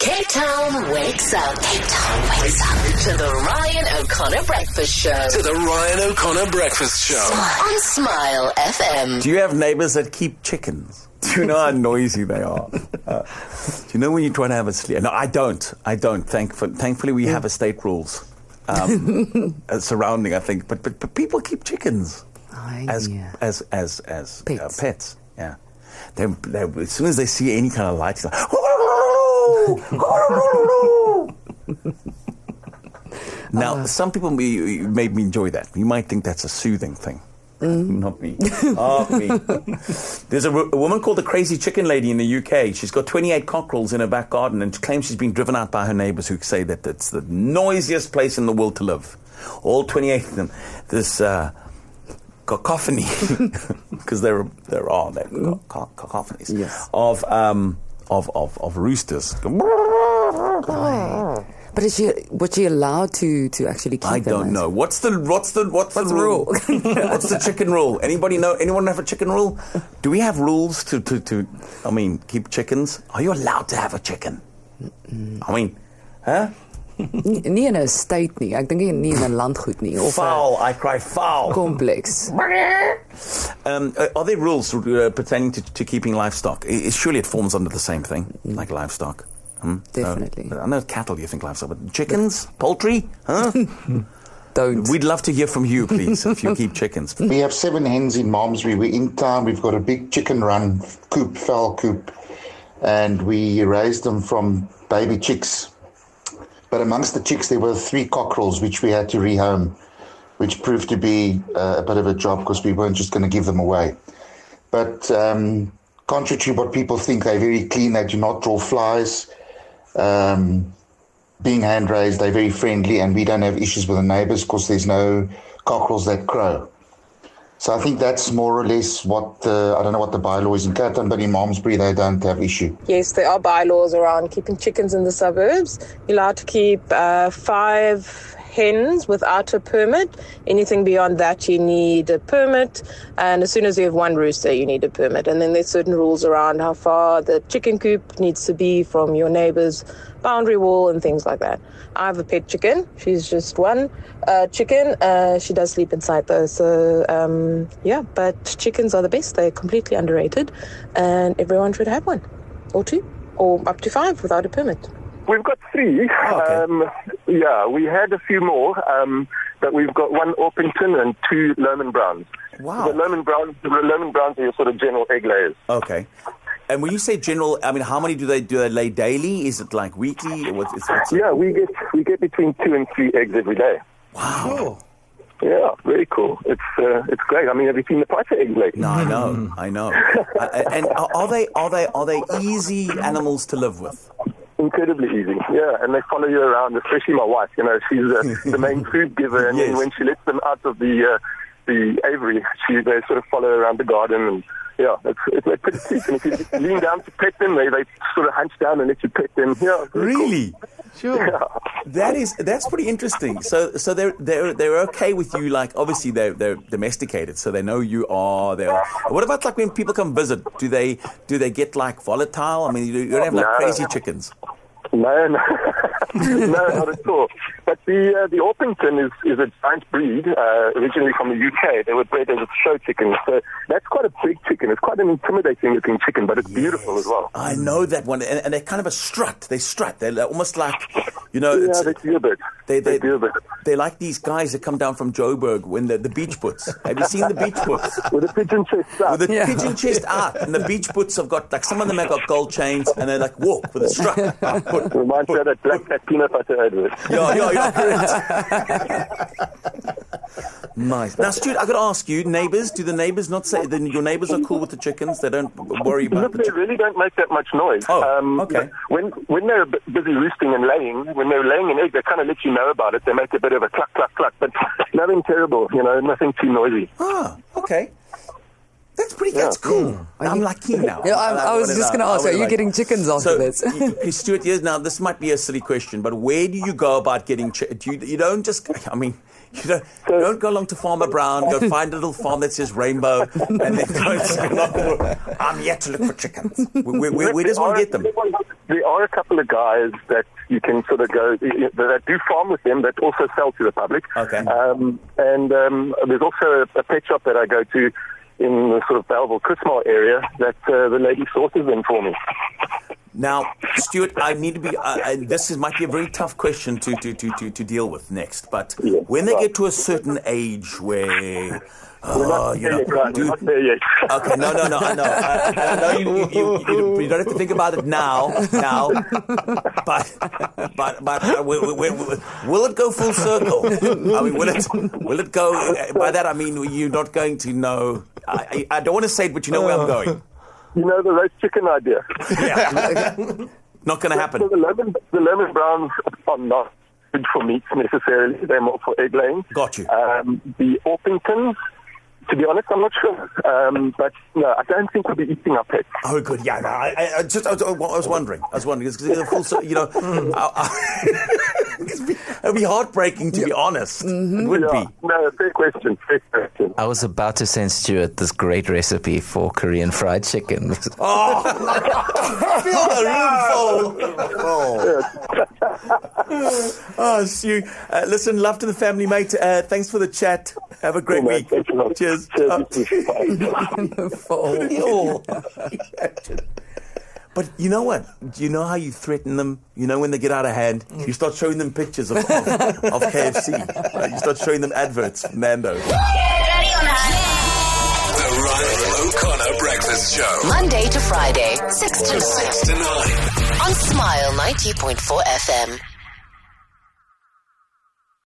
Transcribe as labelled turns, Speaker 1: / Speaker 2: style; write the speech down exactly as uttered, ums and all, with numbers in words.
Speaker 1: Cape Town wakes up. Cape Town wakes up to the Ryan O'Connor Breakfast Show.
Speaker 2: To the Ryan O'Connor Breakfast Show.
Speaker 1: On Smile F M.
Speaker 3: Do you have neighbours that keep chickens? Do you know how noisy they are? Uh, do you know when you try to have a sleep? No, I don't. I don't. Thankfully, thankfully we have estate rules um, uh, surrounding, I think. But, but but people keep chickens
Speaker 4: Oh,
Speaker 3: as
Speaker 4: yeah.
Speaker 3: as as as
Speaker 4: Pets.
Speaker 3: Uh, pets. Yeah. They, they, as soon as they see any kind of light, it's like, now, uh, some people may, made me enjoy that. You might think that's a soothing thing. Mm. Not me. Not me. There's a, a woman called the Crazy Chicken Lady in the U K. She's got twenty-eight cockerels in her back garden and claims she's been driven out by her neighbours who say that it's the noisiest place in the world to live. All twenty-eight of them. This uh, cacophony, because there there are there are cacophonies
Speaker 4: yes.
Speaker 3: of, um, of of of roosters.
Speaker 4: Oh. But is she, was she allowed to, to actually keep
Speaker 3: I
Speaker 4: them?
Speaker 3: don't know. What's the what's the what's,
Speaker 4: What's
Speaker 3: the
Speaker 4: the
Speaker 3: rule?
Speaker 4: rule?
Speaker 3: What's the chicken rule? Anybody know? Anyone have a chicken rule? Do we have rules to to, to I mean, keep chickens? Are you allowed to have a chicken? Mm-mm. I mean, huh?
Speaker 4: Nie in 'n estate nie. Ek dink nie in 'n landgoed nie. Of
Speaker 3: foul. I cry foul.
Speaker 4: Complex.
Speaker 3: um, are there rules uh, pertaining to, to keeping livestock? It, surely it forms under the same thing, mm. like livestock. Hmm?
Speaker 4: Definitely.
Speaker 3: No, I know cattle you think livestock, but chickens, poultry, huh?
Speaker 4: Don't.
Speaker 3: We'd love to hear from you, please, if you keep chickens.
Speaker 5: We have seven hens in Malmesbury. We're in town. We've got a big chicken run coop, fowl coop, and we raised them from baby chicks. But amongst the chicks, there were three cockerels, which we had to rehome, which proved to be uh, a bit of a job because we weren't just going to give them away. But um, contrary to what people think, they're very clean. They do not draw flies. Um, being hand raised, they're very friendly, and we don't have issues with the neighbours because there's no cockerels that crow. So I think that's more or less what the, I don't know what the bylaw is in Cape Town, but in Malmesbury they don't have issue.
Speaker 6: Yes, there are bylaws around keeping chickens in the suburbs. You're allowed to keep uh, five hens without a permit. Anything beyond that, you need a permit. And as soon as you have one rooster, you need a permit. And then there's certain rules around how far the chicken coop needs to be from your neighbour's boundary wall and things like that. I have a pet chicken. She's just one uh, chicken. Uh, she does sleep inside though. So, um, yeah, but chickens are the best. They're completely underrated. And everyone should have one or two or up to five without a permit.
Speaker 7: We've got three.
Speaker 3: Oh, okay.
Speaker 7: um, yeah, we had a few more, um, but we've got one Orpington and two Lohman Browns.
Speaker 3: Wow.
Speaker 7: The Lohman Browns, the Lohman Browns are your sort of general egg layers.
Speaker 3: Okay. And when you say general, I mean, how many do they do they lay daily? Is it like weekly? Or what's, what's
Speaker 7: yeah, we get we get between two and three eggs every day.
Speaker 3: Wow.
Speaker 7: Yeah, very cool. It's uh, it's great. I mean, have you seen the price of eggs lately?
Speaker 3: No, I know, I know. uh, and are they are they are they easy animals to live with?
Speaker 7: Incredibly easy, yeah, and they follow you around, especially my wife. You know, she's uh, the main food giver, and
Speaker 3: yes.
Speaker 7: then when she lets them out of the uh, the aviary, she they sort of follow around the garden, and yeah, it's, it's they're pretty cute. And if you lean down to pet them, they they sort of hunch down and let you pet them. Yeah,
Speaker 3: really?
Speaker 7: Cool.
Speaker 3: Sure.
Speaker 7: Yeah.
Speaker 3: That is that's pretty interesting. So so they're they're they're okay with you. Like obviously they're they're domesticated, so they know you are. They're. What about like when people come visit? Do they do they get like volatile? I mean, you don't have like
Speaker 7: No.
Speaker 3: crazy chickens.
Speaker 7: No, no, no, not at all. But the uh, the Orpington is, is a giant breed, uh, originally from the U K. They were bred as a show chicken, so that's quite a big chicken. It's quite an intimidating looking chicken, but it's yes. beautiful as well.
Speaker 3: I know that one, and, and they're kind of a strut. They strut. They're almost like, you know,
Speaker 7: yeah,
Speaker 3: it's,
Speaker 7: they do a bit.
Speaker 3: They, they,
Speaker 7: they do a bit.
Speaker 3: They're like these guys that come down from Joburg when the the beach puts. Have you seen the beach puts?
Speaker 7: With the pigeon chest out.
Speaker 3: With the
Speaker 4: yeah.
Speaker 3: pigeon chest out, and the beach puts have got like some of them have got gold chains, and they like walk with a strut. Put,
Speaker 7: Reminds me of that black cat peanut butter advert.
Speaker 3: Yeah, yeah, yeah. Nice. Now, Stuart, I got to ask you, neighbours, do the neighbours not say, the, your neighbours are cool with the chickens? They don't worry about
Speaker 7: Look,
Speaker 3: the
Speaker 7: they
Speaker 3: chickens?
Speaker 7: really don't make that much noise.
Speaker 3: Oh,
Speaker 7: um,
Speaker 3: okay.
Speaker 7: When when they're bu- busy roosting and laying, when they're laying an egg, they kind of let you know about it. They make a bit of a cluck, cluck, cluck, but nothing terrible, you know, nothing too noisy.
Speaker 3: Ah, okay. That's pretty, that's cool. Mm. I'm like keen now.
Speaker 4: Yeah, I, I was just going to ask, are you
Speaker 3: like,
Speaker 4: getting chickens after
Speaker 3: so,
Speaker 4: this?
Speaker 3: y- Stuart, yes, now this might be a silly question, but where do you go about getting chickens? You, you don't just, I mean, you don't, you don't go along to Farmer Brown, go find a little farm that says Rainbow, and then go and say, I'm here to look for chickens. Where, where, where does one get them?
Speaker 7: there are a couple of guys that you can sort of go, that do farm with them, that also sell to the public.
Speaker 3: Okay.
Speaker 7: Um, and um, there's also a, a pet shop that I go to in the sort of Belleville, Christmar area that uh, the lady sources them for me.
Speaker 3: Now, Stuart, I need to be. Uh, uh, this is, might be a very tough question to to, to, to, to deal with next. But
Speaker 7: Yeah,
Speaker 3: when they
Speaker 7: right.
Speaker 3: get to a certain age where,
Speaker 7: We're not
Speaker 3: uh, you
Speaker 7: there
Speaker 3: know,
Speaker 7: yet, right?
Speaker 3: do-
Speaker 7: We're not there yet.
Speaker 3: okay, no, no, no, I know. I, I know you, you, you, you, you don't have to think about it now, now. But, but, but, uh, will, will, will, will it go full circle? I mean, will it, will it go? By that I mean you're not going to know. I, I, I don't want to say it, but you know where I'm going.
Speaker 7: You know the roast chicken idea.
Speaker 3: Yeah, not going to happen.
Speaker 7: So the lemon, the lemon browns are not good for meats necessarily. They're more for egg laying.
Speaker 3: Got you.
Speaker 7: Um, the Orpingtons, to be honest, I'm not sure. Um, but no, I don't think we'll be eating our pets.
Speaker 3: Oh, good. Yeah, no, I, I- I just, I was, I was wondering. I was wondering. It's, it's a full, cir- you know, I, I, it'd, be, it'd be heartbreaking, to be honest. It would
Speaker 7: Yeah.
Speaker 3: be.
Speaker 7: No, fair question. Fair question.
Speaker 8: I was about to send Stuart this great recipe for Korean fried chicken.
Speaker 3: Oh, feel the room full. Oh, Stu. Uh, listen, love to the family, mate. Uh, thanks for the chat. Have a great
Speaker 7: Cool, man.
Speaker 3: week.
Speaker 7: Thanks a lot.
Speaker 3: Cheers.
Speaker 7: Cheers.
Speaker 3: Oh.
Speaker 7: Bye.
Speaker 3: But you know what? Do you know how you threaten them? You know when they get out of hand, you start showing them pictures of, of, of K F C. Right? You start showing them adverts, Mando.
Speaker 2: The Ryan O'Connor Breakfast Show.
Speaker 1: Monday to Friday, six to nine.
Speaker 2: six to nine.
Speaker 1: On Smile ninety point four F M.